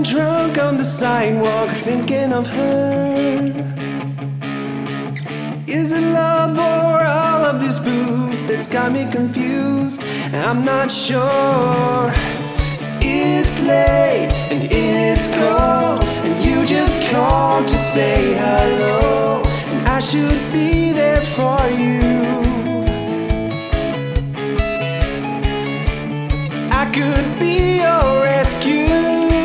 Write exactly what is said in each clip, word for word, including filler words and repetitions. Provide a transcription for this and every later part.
drunk on the sidewalk thinking of her. Is it love or all of this booze that's got me confused? I'm not sure. It's late and it's cold, and you just called to say hello, and I should be there for you. I could be your rescue.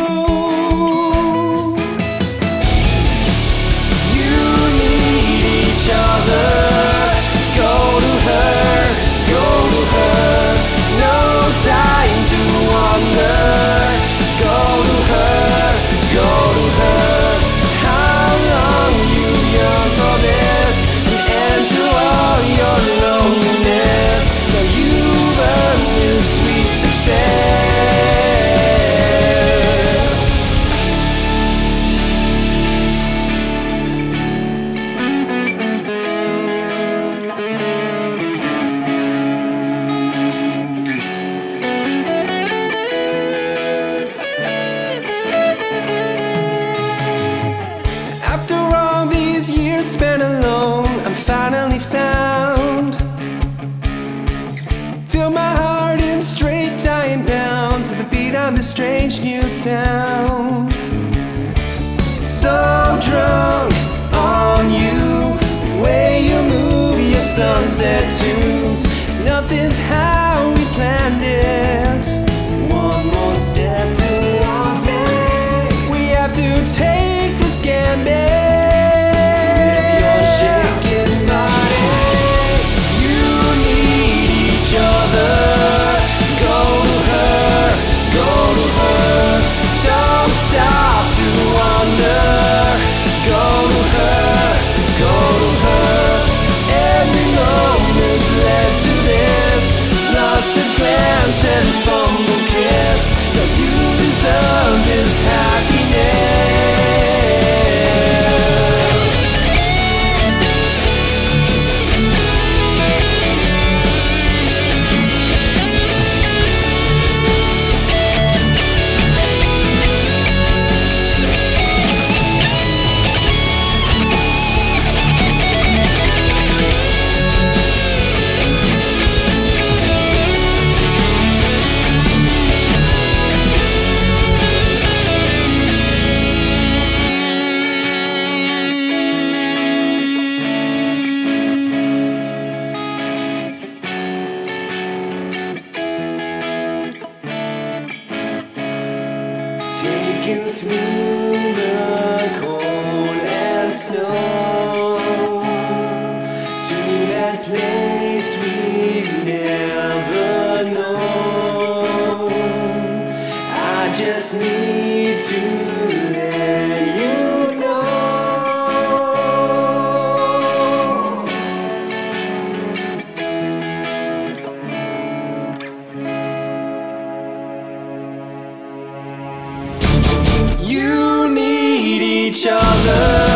Spent alone, I'm finally found. Feel my heart in straight dying down to the beat of this strange new sound. So drunk on you, the way you move your sunset tunes. Nothing's how we planned it. One more step towards me. We have to take this gambit. And fumble kiss that you deserve is happiness. Take you through the cold and snow to that place we've never known. I just need to let you know. You need each other.